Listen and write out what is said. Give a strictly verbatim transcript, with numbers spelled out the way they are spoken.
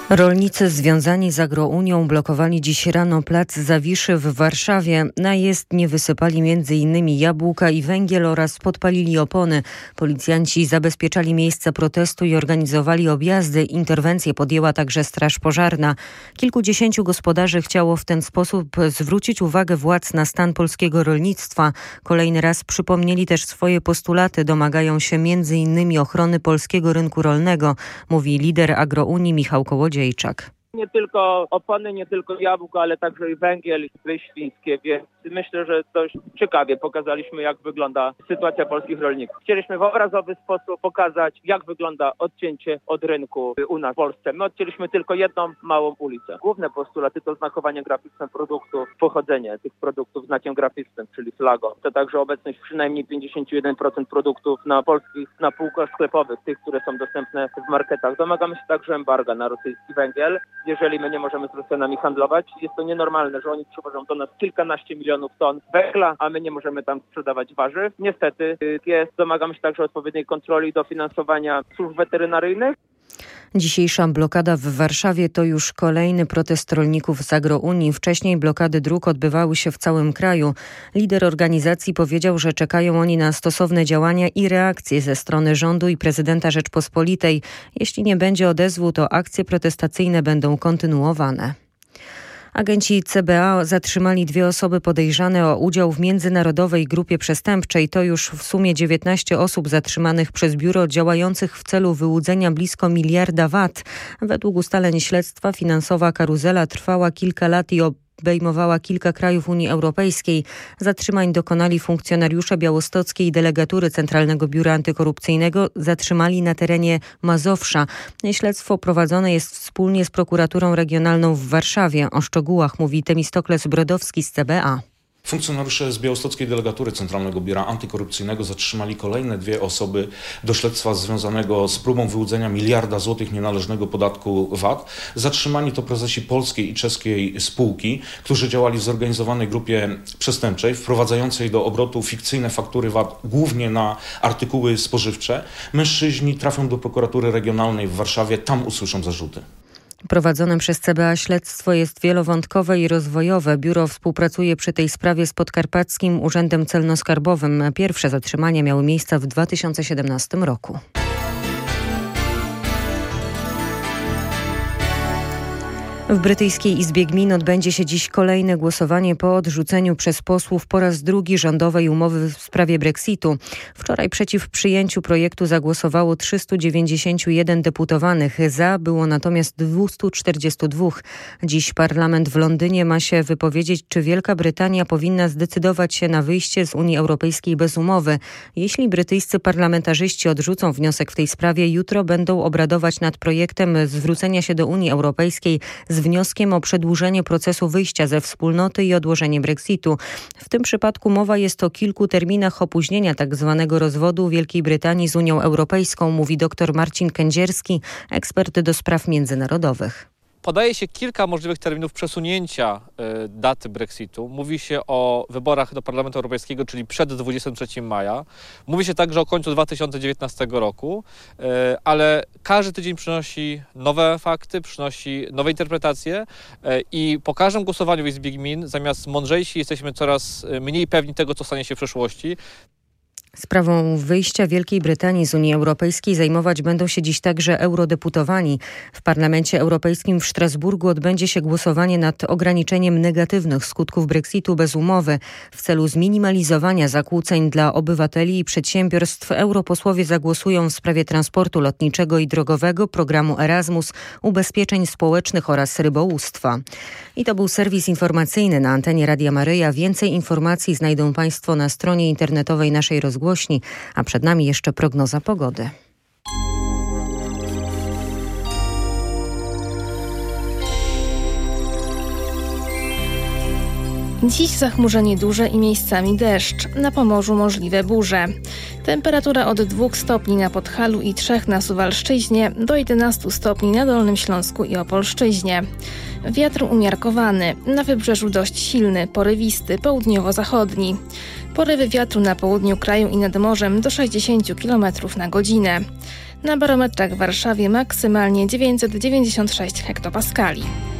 Rolnicy związani z Agrounią blokowali dziś rano plac Zawiszy w Warszawie. Na jezdnię wysypali między innymi jabłka i węgiel oraz podpalili opony. Policjanci zabezpieczali miejsce protestu i organizowali objazdy. Interwencję podjęła także Straż Pożarna. Kilkudziesięciu gospodarzy chciało w ten sposób zwrócić uwagę władz na stan polskiego rolnictwa. Kolejny raz przypomnieli też swoje postulaty. Domagają się między innymi ochrony polskiego rynku rolnego, mówi lider Agrounii Michał Kołodziejczak. Nie tylko opony, nie tylko jabłko, ale także i węgiel i spry świńskie, więc myślę, że dość ciekawie pokazaliśmy, jak wygląda sytuacja polskich rolników. Chcieliśmy w obrazowy sposób pokazać, jak wygląda odcięcie od rynku u nas w Polsce. My odcięliśmy tylko jedną małą ulicę. Główne postulaty to znakowanie graficzne produktów, pochodzenie tych produktów znakiem graficznym, czyli flago. To także obecność przynajmniej pięćdziesiąt jeden procent produktów na polskich, na półkach sklepowych, tych, które są dostępne w marketach. Domagamy się także embarga na rosyjski węgiel. Jeżeli my nie możemy z Rosjanami handlować, jest to nienormalne, że oni przywożą do nas kilkanaście milionów ton węgla, a my nie możemy tam sprzedawać warzyw. Niestety jest, domagamy się także odpowiedniej kontroli i dofinansowania służb weterynaryjnych. Dzisiejsza blokada w Warszawie to już kolejny protest rolników z Agrounii. Wcześniej blokady dróg odbywały się w całym kraju. Lider organizacji powiedział, że czekają oni na stosowne działania i reakcje ze strony rządu i prezydenta Rzeczpospolitej. Jeśli nie będzie odezwu, to akcje protestacyjne będą kontynuowane. Agenci C B A zatrzymali dwie osoby podejrzane o udział w międzynarodowej grupie przestępczej. To już w sumie dziewiętnaście osób zatrzymanych przez biuro działających w celu wyłudzenia blisko miliarda wat. Według ustaleń śledztwa finansowa karuzela trwała kilka lat i obejmowała kilka krajów Unii Europejskiej. Zatrzymań dokonali funkcjonariusze białostockiej delegatury Centralnego Biura Antykorupcyjnego. Zatrzymali na terenie Mazowsza. Śledztwo prowadzone jest wspólnie z prokuraturą regionalną w Warszawie. O szczegółach mówi Temistokles Brodowski z C B A. Funkcjonariusze z białostockiej delegatury Centralnego Biura Antykorupcyjnego zatrzymali kolejne dwie osoby do śledztwa związanego z próbą wyłudzenia miliarda złotych nienależnego podatku VAT. Zatrzymani to prezesi polskiej i czeskiej spółki, którzy działali w zorganizowanej grupie przestępczej wprowadzającej do obrotu fikcyjne faktury VAT głównie na artykuły spożywcze. Mężczyźni trafią do prokuratury regionalnej w Warszawie, tam usłyszą zarzuty. Prowadzone przez C B A śledztwo jest wielowątkowe i rozwojowe. Biuro współpracuje przy tej sprawie z Podkarpackim Urzędem Celno-Skarbowym. Pierwsze zatrzymania miały miejsce w dwa tysiące siedemnastym roku. W brytyjskiej Izbie Gmin odbędzie się dziś kolejne głosowanie po odrzuceniu przez posłów po raz drugi rządowej umowy w sprawie Brexitu. Wczoraj przeciw przyjęciu projektu zagłosowało trzystu dziewięćdziesięciu jeden deputowanych. Za było natomiast dwieście czterdzieści dwa. Dziś parlament w Londynie ma się wypowiedzieć, czy Wielka Brytania powinna zdecydować się na wyjście z Unii Europejskiej bez umowy. Jeśli brytyjscy parlamentarzyści odrzucą wniosek w tej sprawie, jutro będą obradować nad projektem zwrócenia się do Unii Europejskiej z wnioskiem o przedłużenie procesu wyjścia ze wspólnoty i odłożenie Brexitu. W tym przypadku mowa jest o kilku terminach opóźnienia tzw. rozwodu Wielkiej Brytanii z Unią Europejską, mówi dr Marcin Kędzierski, ekspert do spraw międzynarodowych. Podaje się kilka możliwych terminów przesunięcia y, daty Brexitu. Mówi się o wyborach do Parlamentu Europejskiego, czyli przed dwudziestego trzeciego maja. Mówi się także o końcu dwa tysiące dziewiętnastego roku, y, ale każdy tydzień przynosi nowe fakty, przynosi nowe interpretacje y, i po każdym głosowaniu w Izbie Gmin zamiast mądrzejsi jesteśmy coraz mniej pewni tego, co stanie się w przyszłości. Sprawą wyjścia Wielkiej Brytanii z Unii Europejskiej zajmować będą się dziś także eurodeputowani. W Parlamencie Europejskim w Strasburgu odbędzie się głosowanie nad ograniczeniem negatywnych skutków Brexitu bez umowy. W celu zminimalizowania zakłóceń dla obywateli i przedsiębiorstw europosłowie zagłosują w sprawie transportu lotniczego i drogowego, programu Erasmus, ubezpieczeń społecznych oraz rybołówstwa. I to był serwis informacyjny na antenie Radia Maryja. Więcej informacji znajdą Państwo na stronie internetowej naszej rozgłośni. A przed nami jeszcze prognoza pogody. Dziś zachmurzenie duże i miejscami deszcz. Na Pomorzu możliwe burze. Temperatura od dwóch stopni na Podhalu i trzech na Suwalszczyźnie do jedenastu stopni na Dolnym Śląsku i Opolszczyźnie. Wiatr umiarkowany, na wybrzeżu dość silny, porywisty, południowo-zachodni. Porywy wiatru na południu kraju i nad morzem do sześćdziesiąt kilometrów na godzinę. Na barometrach w Warszawie maksymalnie dziewięćset dziewięćdziesiąt sześć hektopaskali.